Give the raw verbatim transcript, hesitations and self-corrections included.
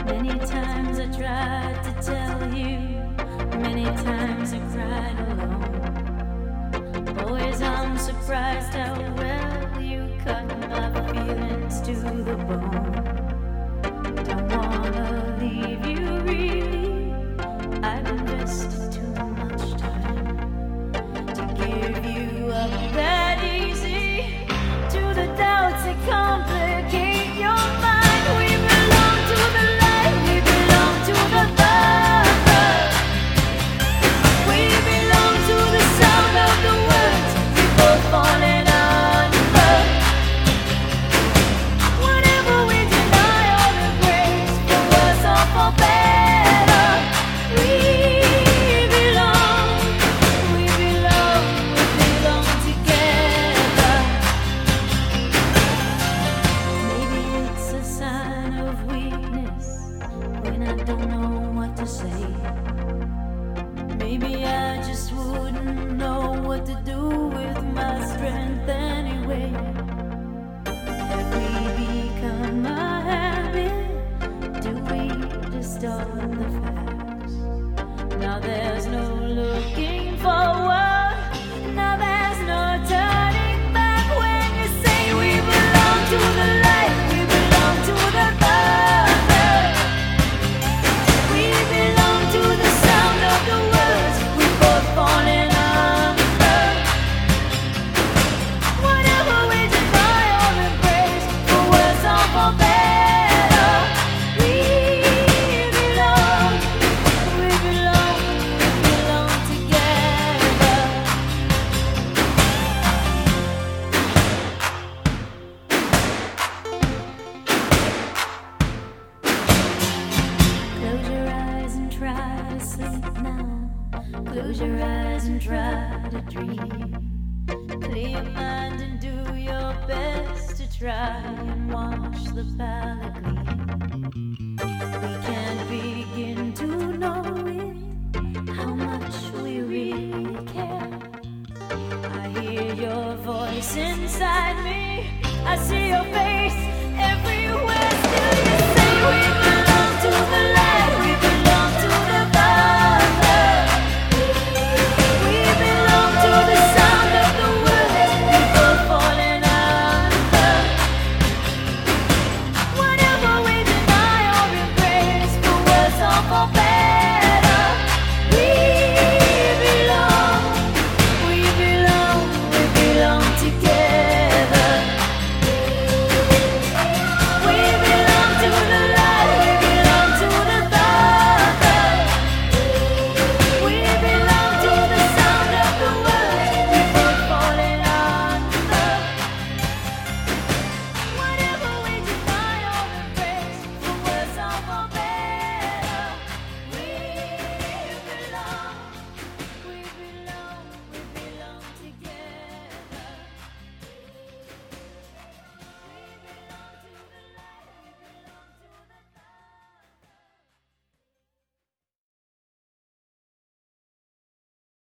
Many times I tried to tell you, many times I cried alone. Always I'm surprised how well you cut my feelings to the bone. Don't wanna leave you really, I've invested too much time to give you up that easy to the doubts that complicate your mind. We belong to the light, we belong to the thunder, we belong to the sound of the words we both falling under. Whatever we deny or embrace, for worse or for better, we belong, we belong, we belong together. Maybe it's a sign of weakness when I don't know what to say. Maybe I just wouldn't know what to do with my strength anyway. Have we become a habit? Do we distort the facts? Now there's no looking forward, now there's no turning back. When you say we belong to the light, we belong to the thunder, we belong to the sound of the words we both falling under. Whatever we deny or embrace, for worse or for better, we belong, we belong, we belong together. Close your eyes and try to sleep now. Close your eyes and try to dream. Clear your mind and do your best to try and watch the palette gleam. We can't begin to know it, how much we really care. I hear your voice inside me, I see your face